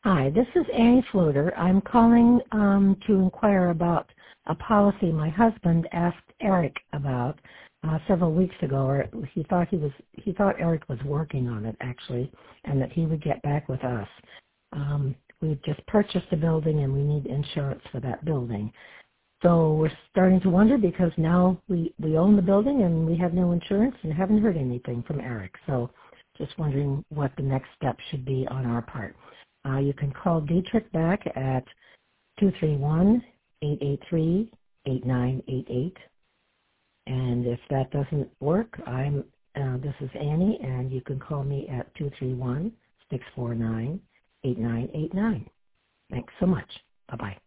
Hi, this is Annie Floater. I'm calling to inquire about a policy my husband asked Eric about several weeks ago. Or he thought Eric was working on it actually, and that he would get back with us. We've just purchased a building and we need insurance for that building. So we're starting to wonder because now we own the building and we have no insurance and haven't heard anything from Eric. So just wondering what the next step should be on our part. You can call Dietrich back at 231-883-8988. And if that doesn't work, this is Annie, and you can call me at 231-649-8989. Thanks so much. Bye-bye.